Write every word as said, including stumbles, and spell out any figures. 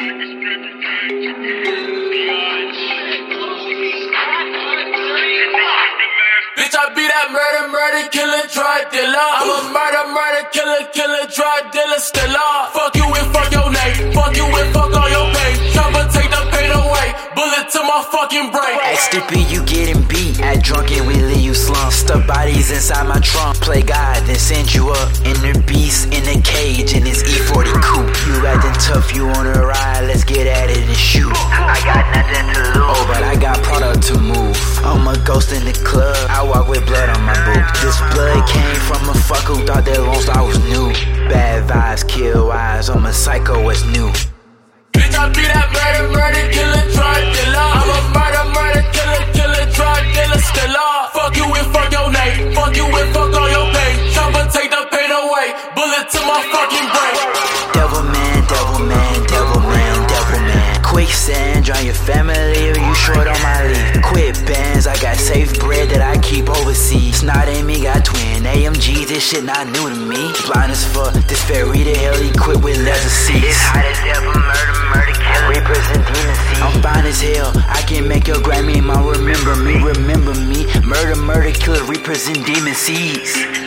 Bitch, I be that murder, murder, killer, drug dealer. I'm a murder, murder, killer, killer, drug dealer, still on. Fuck you and fuck your name. Fuck you and fuck all your pain. Chopper, take the pain away. Bullet to my fucking brain. At Stippy, you getting beat. At Drunken, we leave you slump. Stuff bodies inside my trunk. Play God, then send you up. Inner beast in a cage in this E forty coupe. You acting tough, you wanna ride? Let's get at it and shoot. I got nothing to lose. Oh, but I got product to move. I'm a ghost in the club. I walk with blood on my boot. This blood came from a fuck who thought that Lone Star was new. Bad vibes, kill wise. I'm a psycho, what's new? Bitch, I be that murder, murder, killer, drug dealer. I'm a murder, murder, killer, killer, drug dealer, still on. Fuck you and fuck your name. Fuck you and fuck all your pain. Chopper, take the pain away. Bullet to my fucking brain. Devil man, devil man, devil man, devil man. Quicksand, drown your family or you short on my leave. Quit bands, I got safe bread that I keep overseas. Snot in me, got twin A M Gs, this shit not new to me. Blind as fuck, this ferry to hell equipped with leather seats. It's hot as hell for murder, murder, killer. Represent demon seed. I'm fine as hell, I can make your Grammy, my remember me, remember me. Murder, murder, killer, represent demon seeds.